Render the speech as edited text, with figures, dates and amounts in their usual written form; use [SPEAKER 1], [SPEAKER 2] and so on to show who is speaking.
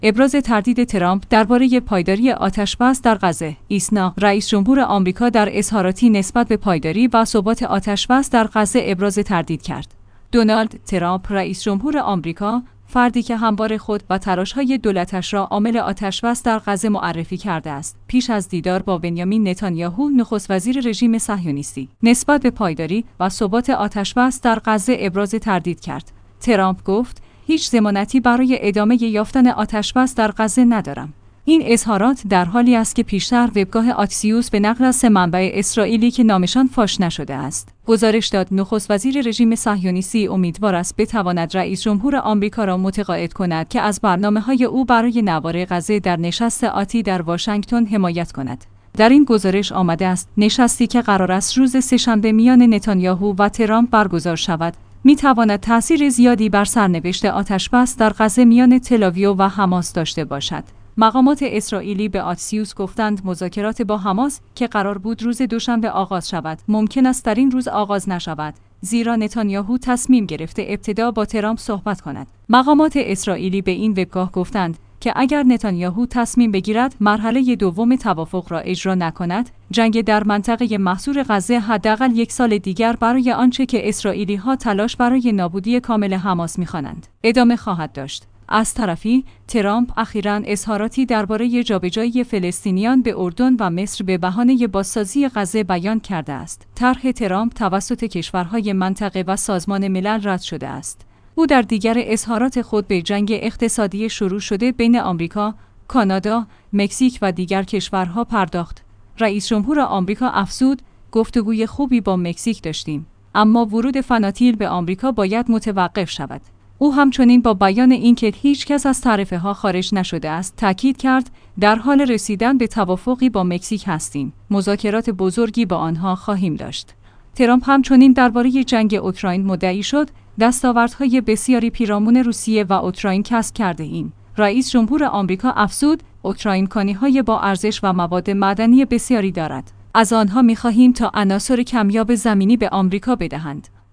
[SPEAKER 1] ابراز تردید ترامپ درباره پایداری آتش‌بس در غزه. ایسنا، رئیس جمهور آمریکا در اظهاراتی نسبت به پایداری و ثبات آتش‌بس در غزه ابراز تردید کرد. دونالد ترامپ، رئیس جمهور آمریکا، فردی که همواره خود و تلاش‌های دولتش را عامل آتش‌بس در غزه معرفی کرده است، پیش از دیدار با بنیامین نتانیاهو، نخست وزیر رژیم صهیونیستی، نسبت به پایداری و ثبات آتش‌بس در غزه ابراز تردید کرد. ترامپ گفت: هیچ ضمانتی برای ادامه یافتن آتش‌بس در غزه ندارم. این اظهارات در حالی است که پیشتر وبگاه آکسیوس به نقل از 3 منبع اسرائیلی که نامشان فاش نشده است، گزارش داد نخست وزیر رژیم صهیونیستی امیدوار است بتواند رئیس جمهور آمریکا را متقاعد کند که از برنامه‌های او برای نوار غزه در نشست آتی در واشنگتن حمایت کند. در این گزارش آمده است نشستی که قرار است روز سه‌شنبه میان نتانیاهو و ترامپ برگزار شود، می‌تواند تأثیر زیادی بر سرنوشت آتش‌بس در غزه میان تل‌آویو و حماس داشته باشد. مقامات اسرائیلی به آکسیوس گفتند مذاکرات با حماس که قرار بود روز دوشنبه آغاز شود، ممکن است در این روز آغاز نشود، زیرا نتانیاهو تصمیم گرفته ابتدا با ترامپ صحبت کند. مقامات اسرائیلی به این وبگاه گفتند که اگر نتانیاهو تصمیم بگیرد مرحله دوم توافق را اجرا نکند، جنگ در منطقه محصور غزه حداقل 1 سال دیگر برای آنچه که اسرائیلی‌ها تلاش برای نابودی کامل حماس می‌خوانند ادامه خواهد داشت. از طرفی، ترامپ اخیراً اظهاراتی درباره جابجایی فلسطینیان به اردن و مصر به بهانه بازسازی غزه بیان کرده است. طرح ترامپ توسط کشورهای منطقه و سازمان ملل رد شده است. او در دیگر اظهارات خود به جنگ اقتصادی شروع شده بین آمریکا، کانادا، مکزیک و دیگر کشورها پرداخت. رئیس جمهور آمریکا افزود: گفتگوی خوبی با مکزیک داشتیم، اما ورود فناتیل به آمریکا باید متوقف شود. او همچنین با بیان اینکه هیچ کس از تعرفه‌ها خارج نشده است، تاکید کرد در حال رسیدن به توافقی با مکزیک هستیم. مذاکرات بزرگی با آنها خواهیم داشت. ترامپ همچنین درباره جنگ اوکراین مدعی شد: دستاوردهای بسیاری پیرامون روسیه و اوکراین کسب کرده ایم. رئیس جمهور آمریکا افزود: اوکراین کانی‌های با ارزش و مواد معدنی بسیاری دارد. از آنها می‌خواهیم تا عناصر کمیاب زمینی به آمریکا بدهند.